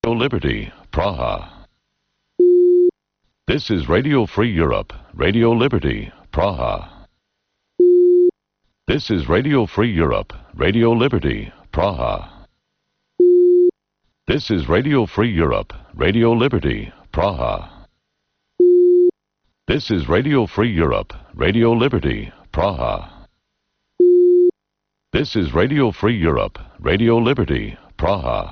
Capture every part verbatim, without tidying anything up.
Liberty, Praha. This is Radio Free Europe, Radio Liberty, Praha. This is Radio Free Europe, Radio Liberty, Praha. This is Radio Free Europe, Radio Liberty, Praha. This is Radio Free Europe, Radio Liberty, Praha. This is Radio Free Europe, Radio Liberty, Praha.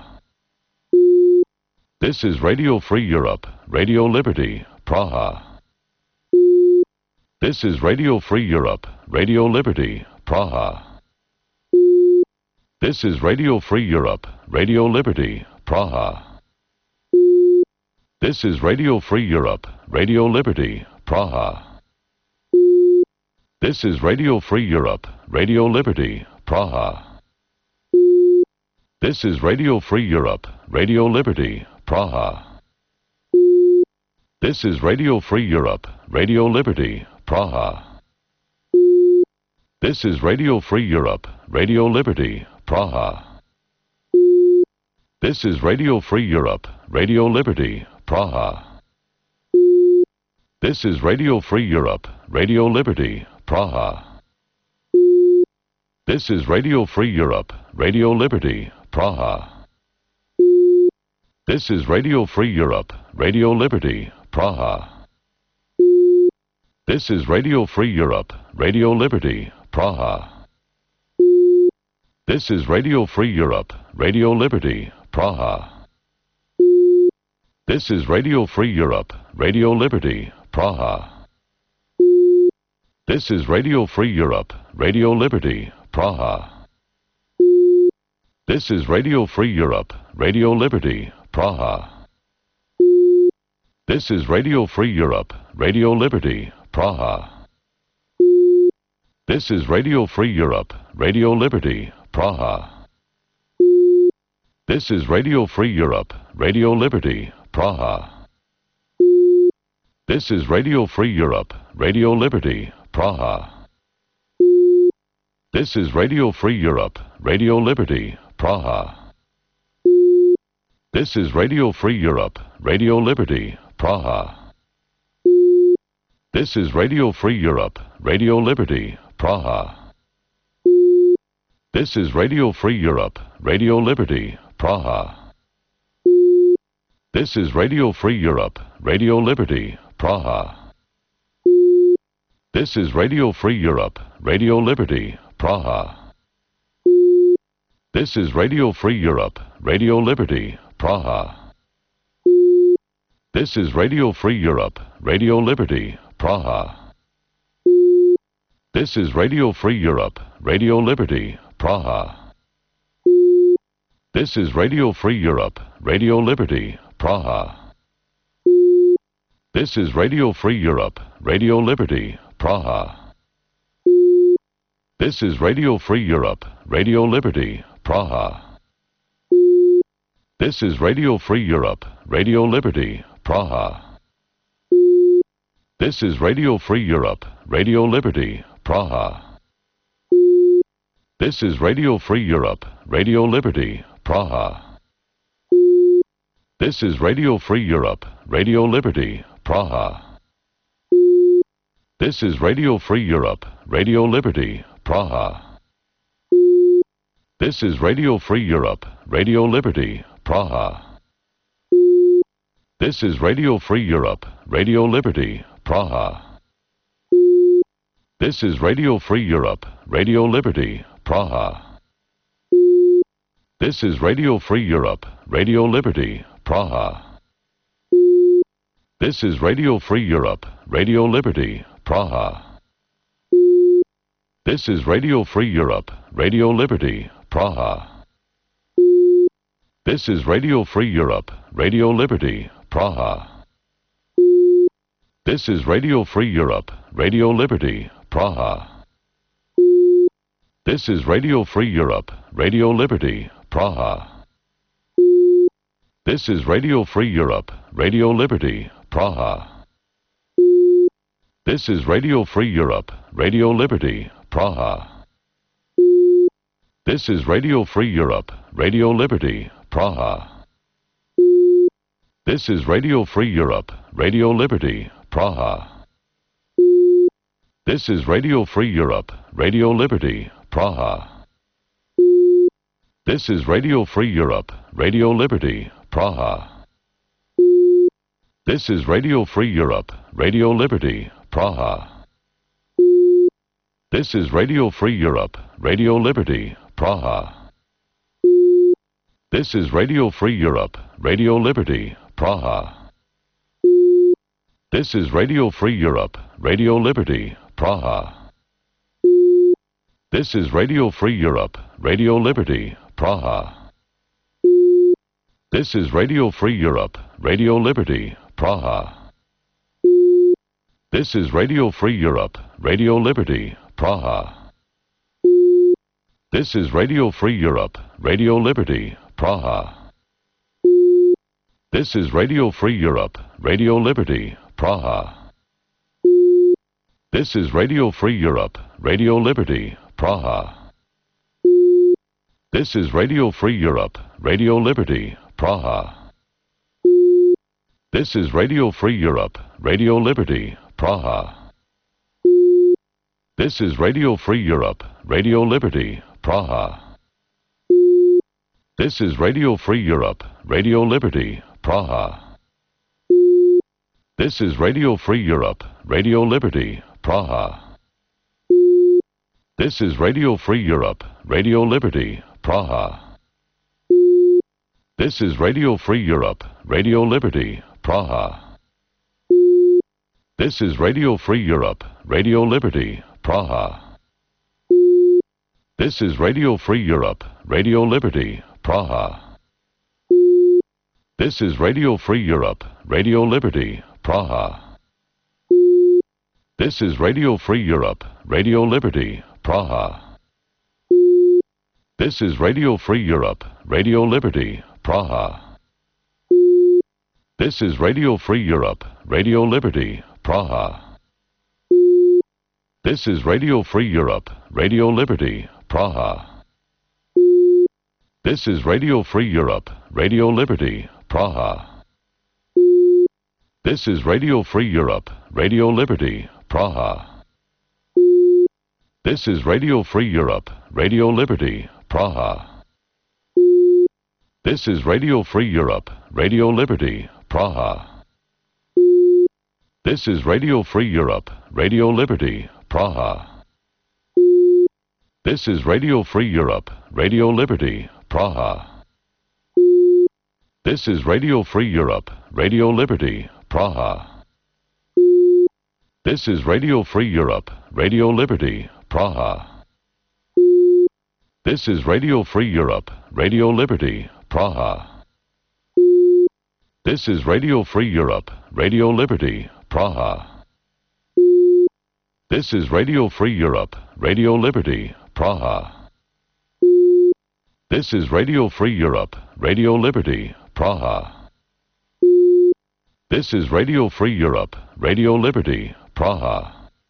This is Radio Free Europe, Radio Liberty, Praha. This is Radio Free Europe, Radio Liberty, Praha. This is Radio Free Europe, Radio Liberty, Praha. This is Radio Free Europe, Radio Liberty, Praha. This is Radio Free Europe, Radio Liberty, Praha. This is Radio Free Europe, Radio Liberty, Praha. This is Radio Free Europe, Radio Liberty, Praha. This is Radio Free Europe, Radio Liberty, Praha. This is Radio Free Europe, Radio Liberty, Praha. This is Radio Free Europe, Radio Liberty, Praha. This is Radio Free Europe, Radio Liberty, Praha. This is Radio Free Europe, Radio Liberty, Praha. This is Radio Free Europe, Radio Liberty, Praha. This is Radio Free Europe, Radio Liberty, Praha. This is Radio Free Europe, Radio Liberty, Praha. This is Radio Free Europe, Radio Liberty, Praha. This is Radio Free Europe, Radio Liberty, Praha. This is Radio Free Europe, Radio Liberty, Praha. This is Radio Free Europe, Radio Liberty, Praha. This is Radio Free Europe, Radio Liberty, Praha. This is Radio Free Europe, Radio Liberty, Praha. This is Radio Free Europe, Radio Liberty, Praha. This is Radio Free Europe, Radio Liberty, Praha. This is Radio Free Europe, Radio Liberty, Praha. This is Radio Free Europe, Radio Liberty, Praha. This is Radio Free Europe, Radio Liberty, Praha. This is Radio Free Europe, Radio Liberty, Praha. This is Radio Free Europe, Radio Liberty, Praha. This is Radio Free Europe, Radio Liberty, Praha. This is Radio Free Europe, Radio Liberty, Praha. This is Radio Free Europe, Radio Liberty, Praha. This is Radio Free Europe, Radio Liberty, Praha. This is Radio Free Europe, Radio Liberty, Praha. This is Radio Free Europe, Radio Liberty, Praha. This is Radio Free Europe, Radio Liberty, Praha. This is Radio Free Europe, Radio Liberty, Praha. This is Radio Free Europe, Radio Liberty, Praha. This is Radio Free Europe, Radio Liberty, Praha. This is Radio Free Europe, Radio Liberty, Praha. This is Radio Free Europe, Radio Liberty, Praha. This is Radio Free Europe, Radio Liberty, Praha. This is Radio Free Europe, Radio Liberty, Praha. This is Radio Free Europe, Radio Liberty, Praha. This is Radio Free Europe, Radio Liberty, Praha. This is Radio Free Europe, Radio Liberty, Praha. This is Radio Free Europe, Radio Liberty, Praha. This is Radio Free Europe, Radio Liberty, Praha. This is Radio Free Europe, Radio Liberty, Praha. This is Radio Free Europe, Radio Liberty, Praha. This is Radio Free Europe, Radio Liberty, Praha. This is Radio Free Europe, Radio Liberty, Praha. This is Radio Free Europe, Radio Liberty, Praha. This is Radio Free Europe, Radio Liberty, Praha. This is Radio Free Europe, Radio Liberty, Praha. This is Radio Free Europe, Radio Liberty, Praha. This is Radio Free Europe, Radio Liberty, Praha. This is Radio Free Europe, Radio Liberty, Praha. This is Radio Free Europe, Radio Liberty, Praha. This is Radio Free Europe, Radio Liberty, Praha. This is Radio Free Europe, Radio Liberty, Praha. This is Radio Free Europe, Radio Liberty, Praha. This is Radio Free Europe, Radio Liberty, Praha. This is Radio Free Europe, Radio Liberty, Praha. This is Radio Free Europe, Radio Liberty, Praha. This is Radio Free Europe, Radio Liberty, Praha. This is Radio Free Europe, Radio Liberty, Praha. This is Radio Free Europe, Radio Liberty, Praha. This is Radio Free Europe, Radio Liberty, Praha. This is Radio Free Europe, Radio Liberty, Praha. This is Radio Free Europe, Radio Liberty, Praha. This is Radio Free Europe, Radio Liberty, Praha. This is Radio Free Europe, Radio Liberty, Praha. This is Radio Free Europe, Radio Liberty, Praha. This is Radio Free Europe, Radio Liberty, Praha. This is Radio Free Europe, Radio Liberty, Praha. This is Radio Free Europe, Radio Liberty, Praha. This is Radio Free Europe, Radio Liberty, Praha. This is Radio Free Europe, Radio Liberty, Praha. This is Radio Free Europe, Radio Liberty, Praha. This is Radio Free Europe, Radio Liberty, Praha. This is Radio Free Europe, Radio Liberty, Praha. This is Radio Free Europe, Radio Liberty, Praha. This is Radio Free Europe, Radio Liberty, Praha. This is Radio Free Europe, Radio Liberty, Praha. This is Radio Free Europe, Radio Liberty, Praha. This is Radio Free Europe, Radio Liberty, Praha. This is Radio Free Europe, Radio Liberty, Praha. This is Radio Free Europe, Radio Liberty, Praha. This is Radio Free Europe, Radio Liberty, Praha. This is Radio Free Europe, Radio Liberty, Praha.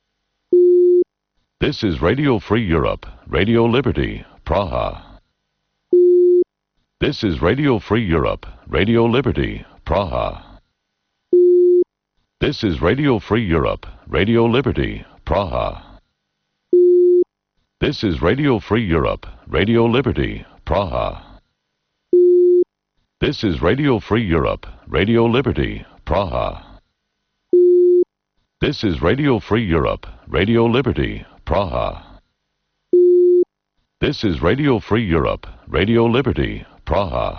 This is Radio Free Europe, Radio Liberty, Praha. This is Radio Free Europe, Radio Liberty, Praha. This is Radio Free Europe, Radio Liberty, Praha. This is Radio Free Europe, Radio Liberty, Praha. This is Radio Free Europe, Radio Liberty, Praha. This is Radio Free Europe, Radio Liberty, Praha. This is Radio Free Europe, Radio Liberty, Praha.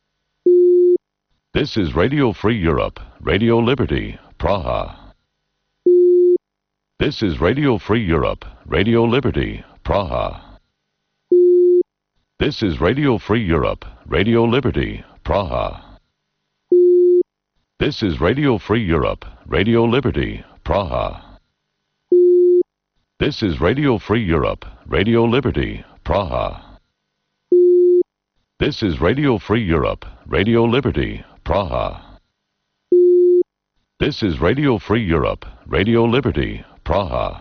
This is Radio Free Europe, Radio Liberty, Praha. This is Radio Free Europe, Radio Liberty, Praha. This is Radio Free Europe, Radio Liberty, Praha. This is Radio Free Europe, Radio Liberty, Praha. This is Radio Free Europe, Radio Liberty, Praha. This is Radio Free Europe, Radio Liberty, Praha. This is Radio Free Europe, Radio Liberty, Praha.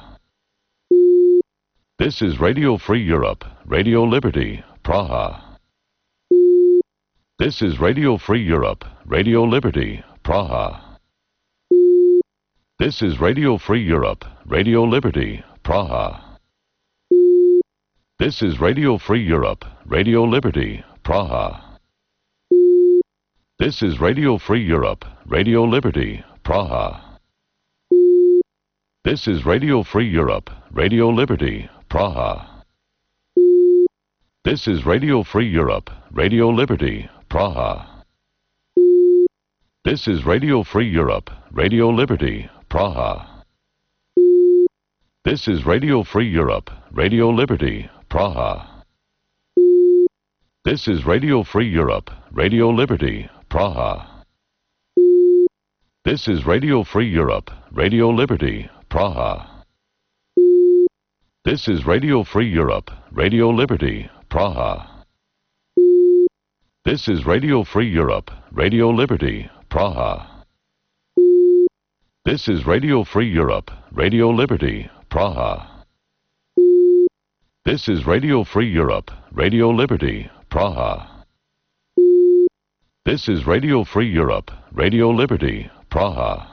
This is Radio Free Europe, Radio Liberty, Praha. This is Radio Free Europe, Radio Liberty, Praha. This is Radio Free Europe, Radio Liberty, Praha. This is Radio Free Europe, Radio Liberty, Praha. This is Radio Free Europe, Radio Liberty, Praha. This is Radio Free Europe, Radio Liberty, Praha. This is Radio Free Europe, Radio Liberty, Praha. This is Radio Free Europe, Radio Liberty, Praha. This is Radio Free Europe, Radio Liberty, Praha. This is Radio Free Europe, Radio Liberty, Praha. This is Radio Free Europe, Radio Liberty, Praha. This is Radio Free Europe, Radio Liberty, Praha. This is Radio Free Europe, Radio Liberty, Praha. This is Radio Free Europe, Radio Liberty, Praha. This is Radio Free Europe, Radio Liberty, Praha. This is Radio Free Europe, Radio Liberty, Praha.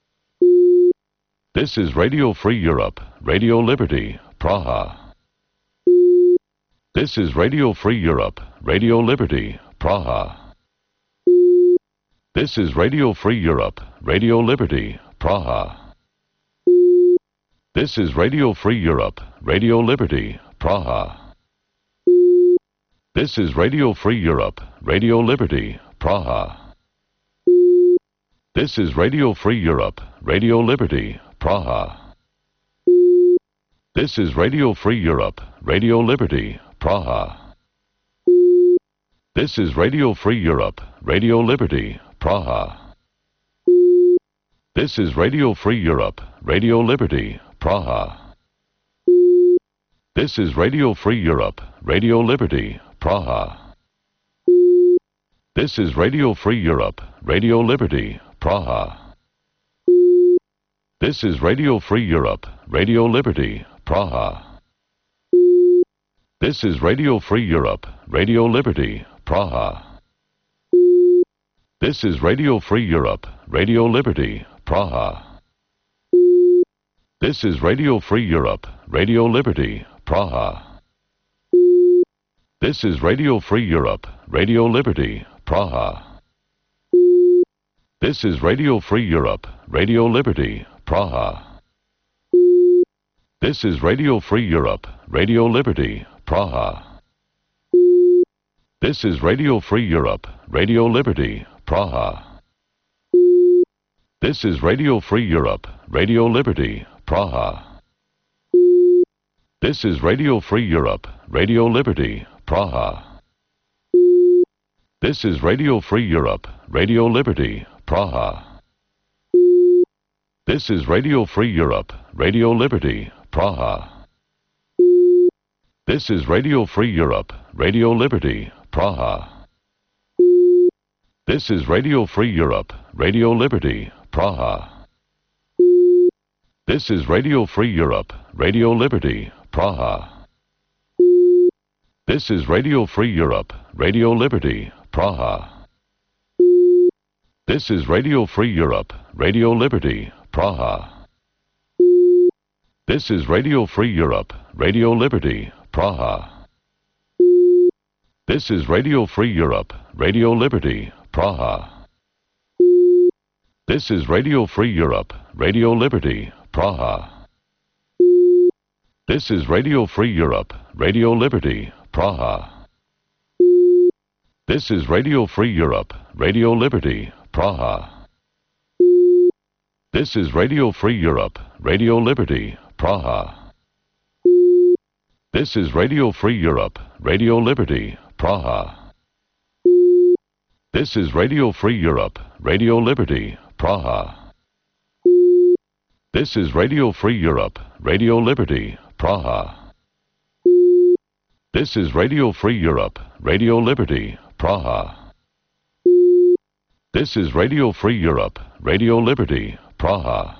This is Radio Free Europe, Radio Liberty, Praha. This is Radio Free Europe, Radio Liberty, Praha. This is Radio Free Europe, Radio Liberty, Praha. This is Radio Free Europe, Radio Liberty, Praha. This is Radio Free Europe, Radio Liberty, Praha. This is Radio Free Europe, Radio Liberty, Praha. This is Radio Free Europe, Radio Liberty, Praha. This is Radio Free Europe, Radio Liberty, Praha. This is Radio Free Europe, Radio Liberty, Praha. This is Radio Free Europe, Radio Liberty, Praha. This is Radio Free Europe, Radio Liberty, Praha. This is Radio Free Europe, Radio Liberty, Praha. This is Radio Free Europe, Radio Liberty, Praha. This is Radio Free Europe, Radio Liberty, Praha. This is Radio Free Europe, Radio Liberty, Praha. This is Radio Free Europe, Radio Liberty, Praha. This is Radio Free Europe, Radio Liberty, Praha. This is Radio Free Europe, Radio Liberty, Praha. This is Radio Free Europe, Radio Liberty, Praha. This is Radio Free Europe, Radio Liberty, Praha. This is Radio Free Europe, Radio Liberty, Praha. This is Radio Free Europe, Radio Liberty, Praha. This is Radio Free Europe, Radio Liberty, Praha. This is Radio Free Europe, Radio Liberty, Praha. This is Radio Free Europe, Radio Liberty, Praha. This is Radio Free Europe, Radio Liberty, Praha. This is Radio Free Europe, Radio Liberty, Praha. This is Radio Free Europe, Radio Liberty, Praha. This is Radio Free Europe, Radio Liberty, Praha. This is Radio Free Europe, Radio Liberty, Praha. This is Radio Free Europe, Radio Liberty, Praha. This is Radio Free Europe, Radio Liberty, Praha. This is Radio Free Europe, Radio Liberty, Praha. This is Radio Free Europe, Radio Liberty, Praha. This is Radio Free Europe, Radio Liberty, Praha. This is Radio Free Europe, Radio Liberty, Praha. This is Radio Free Europe, Radio Liberty, Praha. This is Radio Free Europe, Radio Liberty, Praha. This is Radio Free Europe, Radio Liberty, Praha.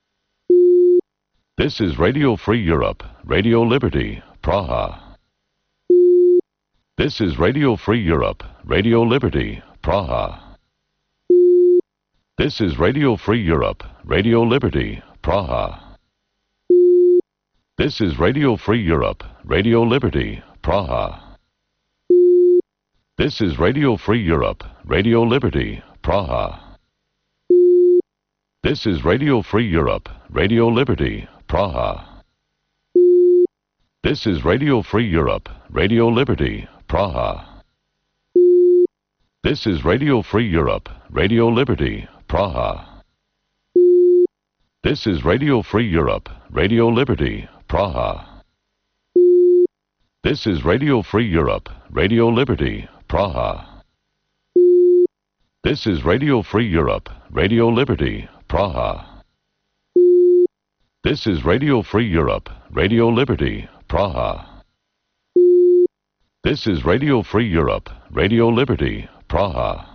This is Radio Free Europe, Radio Liberty, Praha. This is Radio Free Europe, Radio Liberty, Praha. This is Radio Free Europe, Radio Liberty, Praha. This is Radio Free Europe, Radio Liberty, Praha. This is Radio Free Europe, Radio Liberty, Praha. This is Radio Free Europe, Radio Liberty, Praha. This is Radio Free Europe, Radio Liberty, Praha. This is Radio Free Europe, Radio Liberty, Praha. This is Radio Free Europe, Radio Liberty, Praha. This is Radio Free Europe, Radio Liberty, Praha. This is Radio Free Europe, Radio Liberty, Praha. This is Radio Free Europe, Radio Liberty, Praha. This is Radio Free Europe, Radio Liberty, Praha.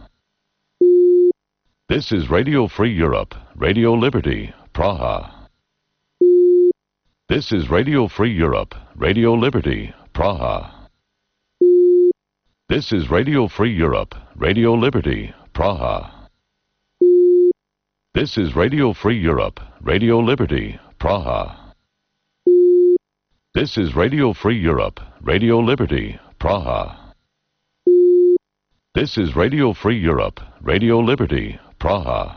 This is Radio Free Europe, Radio Liberty, Praha. This is Radio Free Europe, Radio Liberty, Praha. This is Radio Free Europe, Radio Liberty, Praha. This is Radio Free Europe, Radio Liberty, Praha. This is Radio Free Europe, Radio Liberty, Praha. This is Radio Free Europe, Radio Liberty, Praha.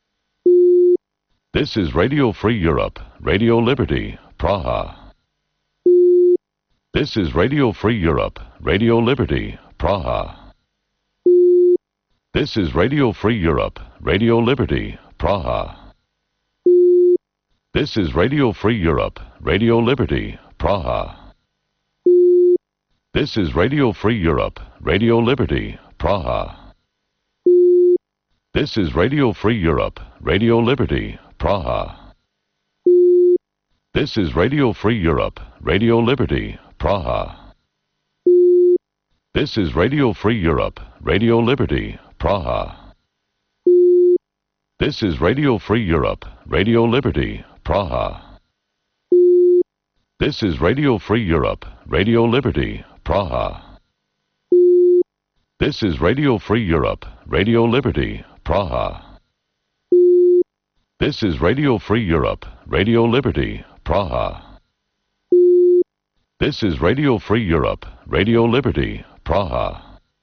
This is Radio Free Europe, Radio Liberty, Praha. This is Radio Free Europe, Radio Liberty, Praha. This is Radio Free Europe, Radio Liberty, Praha. This is Radio Free Europe, Radio Liberty, Praha. This is Radio Free Europe, Radio Liberty, Praha. This is Radio Free Europe, Radio Liberty, Praha. This is Radio Free Europe, Radio Liberty, Praha. This is Radio Free Europe, Radio Liberty, Praha. This is Radio Free Europe, Radio Liberty, Praha. This is Radio Free Europe, Radio Liberty, Praha. This is Radio Free Europe, Radio Liberty, Praha. This is Radio Free Europe, Radio Liberty, Praha. This is Radio Free Europe, Radio Liberty, Praha.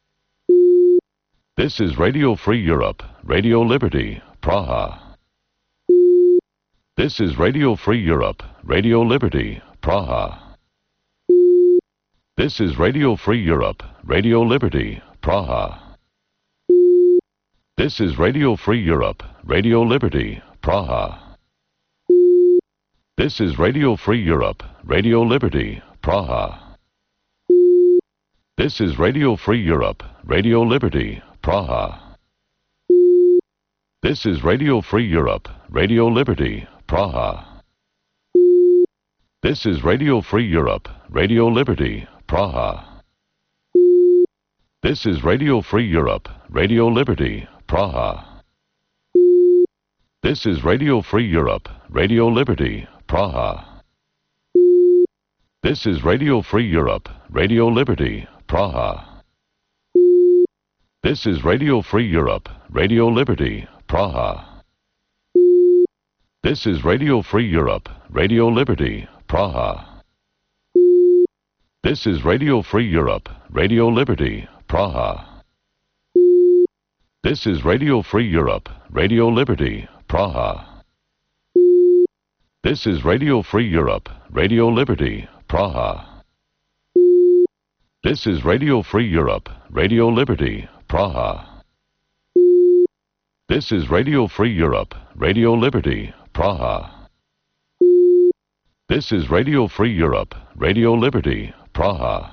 This is Radio Free Europe, Radio Liberty, Praha. This is Radio Free Europe, Radio Liberty, Praha. This is Radio Free Europe, Radio Liberty, Praha. This is Radio Free Europe, Radio Liberty, Praha. This is Radio Free Europe, Radio Liberty, Praha. This is Radio Free Europe, Radio Liberty, Praha. This is Radio Free Europe, Radio Liberty, Praha. This is Radio Free Europe, Radio Liberty, Praha. This is Radio Free Europe, Radio Liberty, Praha. This is Radio Free Europe, Radio Liberty, Praha. This is Radio Free Europe, Radio Liberty, Praha. This is Radio Free Europe, Radio Liberty, Praha. This is Radio Free Europe, Radio Liberty, Praha. This is Radio Free Europe, Radio Liberty, Praha. This is Radio Free Europe, Radio Liberty, Praha. This is Radio Free Europe, Radio Liberty, Praha. This is Radio Free Europe, Radio Liberty, Praha. This is Radio Free Europe, Radio Liberty, Praha. This is Radio Free Europe, Radio Liberty, Praha.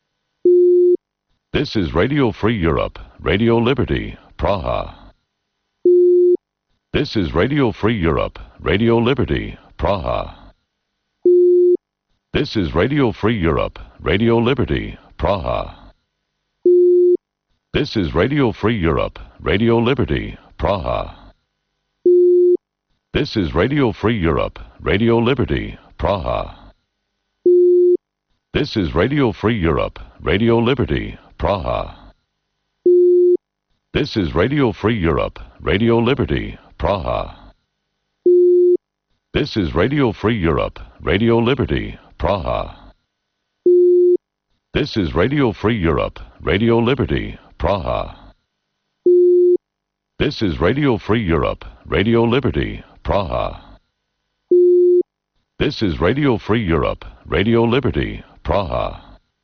This is Radio Free Europe, Radio Liberty, Praha. This is Radio Free Europe, Radio Liberty, Praha. This is Radio Free Europe, Radio Liberty, Praha. This is Radio Free Europe, Radio Liberty, Praha. This is Radio Free Europe, Radio Liberty, Praha. This is Radio Free Europe, Radio Liberty, Praha. This is Radio Free Europe, Radio Liberty, Praha. This is Radio Free Europe, Radio Liberty, Praha. This is Radio Free Europe, Radio Liberty, Praha. This is Radio Free Europe, Radio Liberty, Praha. This is Radio Free Europe, Radio Liberty, Praha.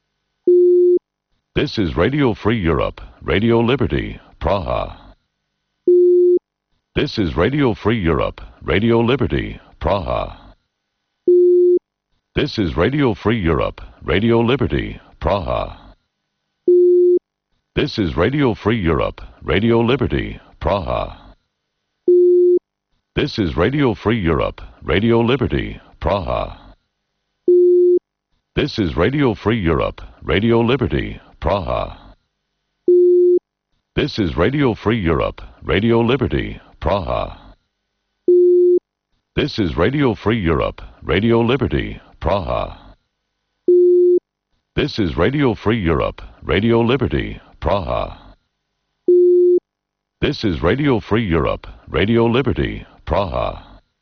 This is Radio Free Europe, Radio Liberty, Praha. This is Radio Free Europe, Radio Liberty, Praha. This is Radio Free Europe, Radio Liberty, Praha. This is Radio Free Europe, Radio Liberty, Praha. This is Radio Free Europe, Radio Liberty, Praha. This is Radio Free Europe, Radio Liberty, Praha. This is Radio Free Europe, Radio Liberty, Praha. This is Radio Free Europe, Radio Liberty, Praha. This is Radio Free Europe, Radio Liberty, Praha. This is Radio Free Europe, Radio Liberty, Praha.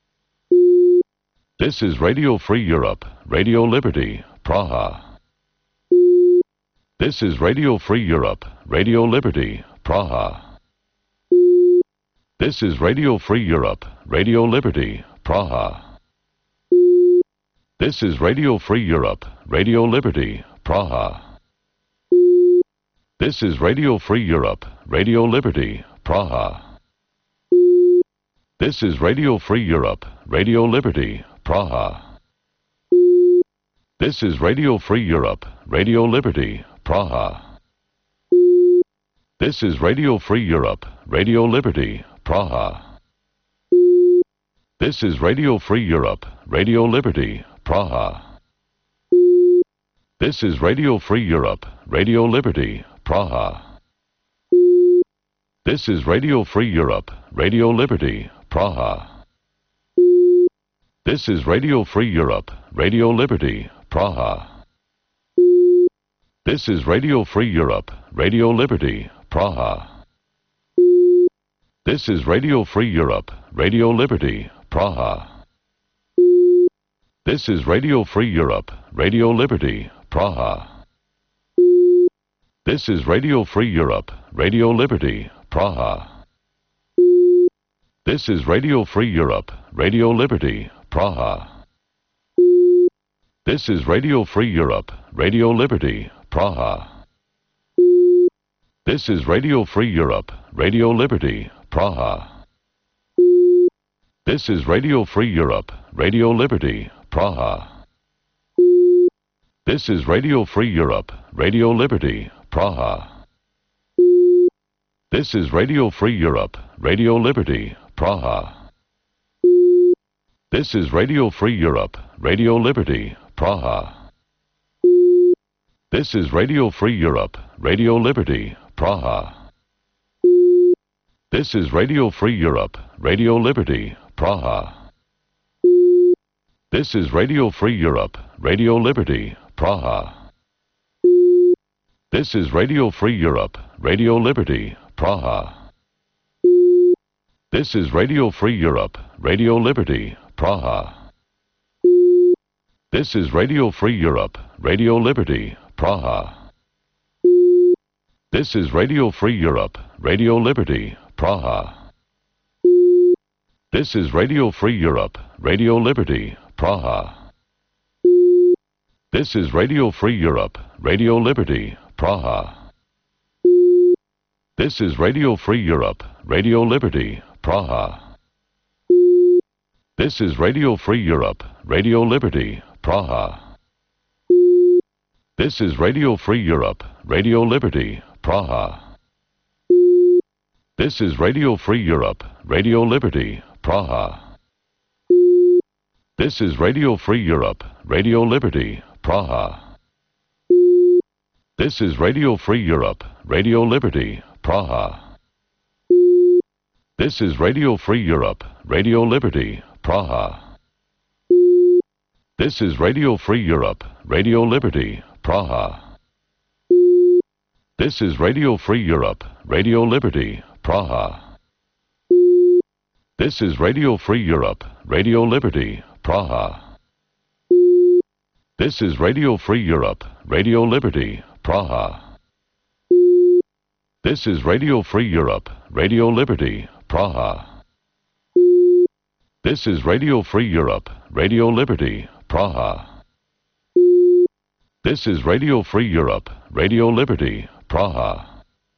This is Radio Free Europe, Radio Liberty, Praha. This is Radio Free Europe, Radio Liberty, Praha. This is Radio Free Europe, Radio Liberty, Praha. This is Radio Free Europe, Radio Liberty, Praha. This is Radio Free Europe, Radio Liberty, Praha. This is Radio Free Europe, Radio Liberty, Praha. This is Radio Free Europe, Radio Liberty, Praha. This is Radio Free Europe, Radio Liberty, Praha. This is Radio Free Europe, Radio Liberty, Praha. This is Radio Free Europe, Radio Liberty, Praha. This is Radio Free Europe, Radio Liberty, Praha. This is Radio Free Europe, Radio Liberty, Praha. This is Radio Free Europe, Radio Liberty, Praha. This is Radio Free Europe, Radio Liberty, Praha. This is Radio Free Europe, Radio Liberty, Praha. This is Radio Free Europe, Radio Liberty, Praha. This is Radio Free Europe, Radio Liberty, Praha. This is Radio Free Europe, Radio Liberty, Praha. This is Radio Free Europe, Radio Liberty, Praha. This is Radio Free Europe, Radio Liberty, Praha. This is Radio Free Europe, Radio Liberty, Praha. This is Radio Free Europe, Radio Liberty, Praha. This is Radio Free Europe, Radio Liberty, Praha. This is Radio Free Europe, Radio Liberty, Praha. This is Radio Free Europe, Radio Liberty, Praha. This is Radio Free Europe, Radio Liberty, Praha. This is Radio Free Europe, Radio Liberty, Praha. This is Radio Free Europe, Radio Liberty, Praha. This is Radio Free Europe, Radio Liberty, Praha. This is Radio Free Europe, Radio Liberty, Praha. This is Radio Free Europe, Radio Liberty, Praha. This is Radio Free Europe, Radio Liberty, Praha. This is Radio Free Europe, Radio Liberty, Praha. This is Radio Free Europe, Radio Liberty, Praha. This is Radio Free Europe, Radio Liberty, Praha. This is Radio Free Europe, Radio Liberty, Praha. This is Radio Free Europe, Radio Liberty, Praha. This is Radio Free Europe, Radio Liberty, Praha. This is Radio Free Europe, Radio Liberty, Praha. This is Radio Free Europe, Radio Liberty, Praha. This is Radio Free Europe, Radio Liberty, Praha. This is Radio Free Europe, Radio Liberty, Praha. This is Radio Free Europe, Radio Liberty, Praha. This is Radio Free Europe, Radio Liberty, Praha. This is Radio Free Europe, Radio Liberty, Praha. This is Radio Free Europe, Radio Liberty, Praha.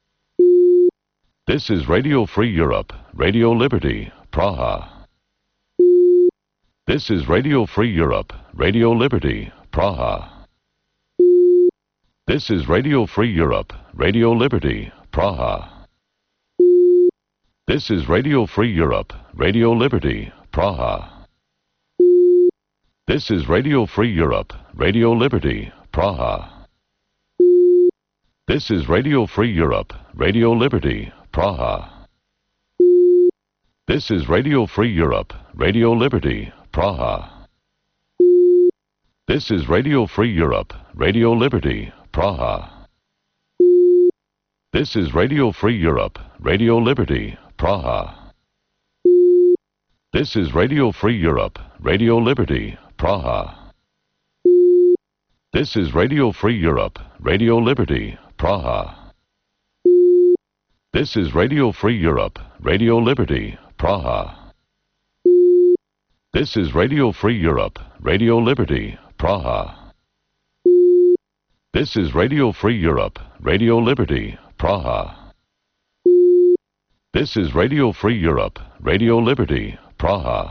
This is Radio Free Europe, Radio Liberty, Praha. This is Radio Free Europe, Radio Liberty, Praha. This is Radio Free Europe, Radio Liberty, Praha. This is Radio Free Europe, Radio Liberty, Praha. This is Radio Free Europe, Radio Liberty, Praha. This is Radio Free Europe, Radio Liberty, Praha. This is Radio Free Europe, Radio Liberty, Praha. This is Radio Free Europe, Radio Liberty, Praha. This is Radio Free Europe, Radio Liberty, Praha. This is Radio Free Europe, Radio Liberty, Praha. This is Radio Free Europe, Radio Liberty, Praha. This is Radio Free Europe, Radio Liberty, Praha. This is Radio Free Europe, Radio Liberty, Praha. This is Radio Free Europe, Radio Liberty, Praha. This is Radio Free Europe, Radio Liberty, Praha.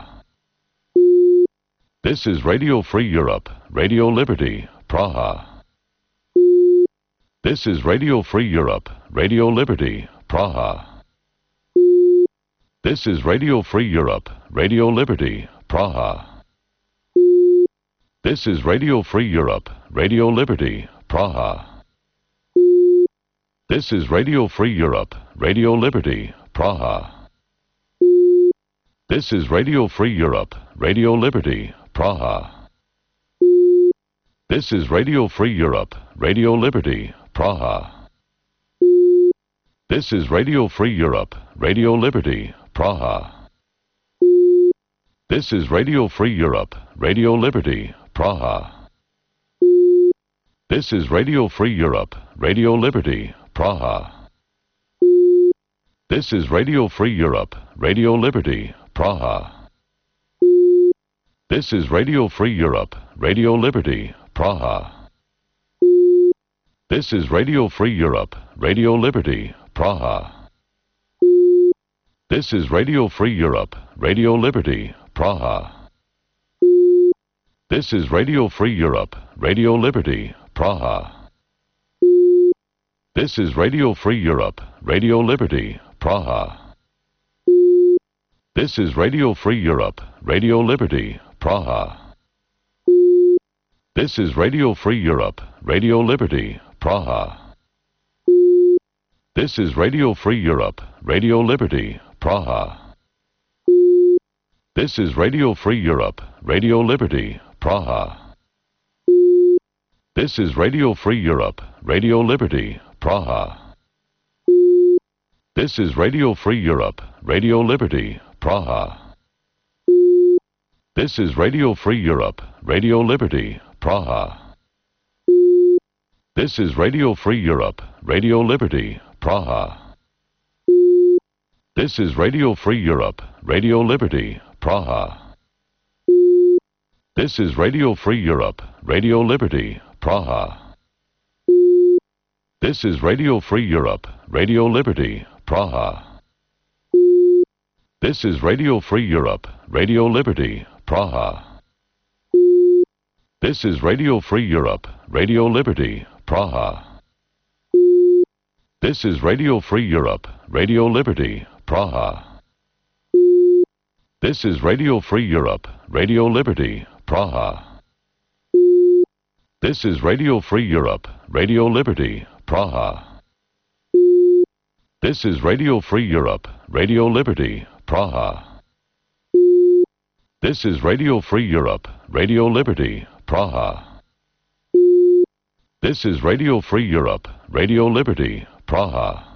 This is Radio Free Europe, Radio Liberty, Praha. This is Radio Free Europe, Radio Liberty, Praha. This is Radio Free Europe, Radio Liberty, Praha. This is Radio Free Europe, Radio Liberty, Praha. This is Radio Free Europe, Radio Liberty, Praha. This is Radio Free Europe, Radio Liberty, Praha. This is Radio Free Europe, Radio Liberty, Praha. This is Radio Free Europe, Radio Liberty, Praha. This is Radio Free Europe, Radio Liberty, Praha. This is Radio Free Europe, Radio Liberty, Praha. This is Radio Free Europe, Radio Liberty, Praha. This is Radio Free Europe, Radio Liberty, Praha. This is Radio Free Europe, Radio Liberty, Praha. This is Radio Free Europe, Radio Liberty, Praha. This is Radio Free Europe, Radio Liberty, Praha. This is Radio Free Europe, Radio Liberty, Praha. This is Radio Free Europe, Radio Liberty, Praha. This is Radio Free Europe, Radio Liberty, Praha. This is Radio Free Europe, Radio Liberty, Praha. This is Radio Free Europe, Radio Liberty, Praha. This is Radio Free Europe, Radio Liberty, Praha. This is Radio Free Europe, Radio Liberty, Praha. This is Radio Free Europe, Radio Liberty, Praha. This is Radio Free Europe, Radio Liberty, Praha. This is Radio Free Europe, Radio Liberty, Praha. This is Radio Free Europe, Radio Liberty, Praha. This is Radio Free Europe, Radio Liberty, Praha. This is Radio Free Europe, Radio Liberty, Praha. This is Radio Free Europe, Radio Liberty, Praha. This is Radio Free Europe, Radio Liberty, Praha. This is Radio Free Europe, Radio Liberty, Praha. This is Radio Free Europe, Radio Liberty, Praha. This is Radio Free Europe, Radio Liberty, Praha. This is Radio Free Europe, Radio Liberty, Praha. This is Radio Free Europe, Radio Liberty, Praha.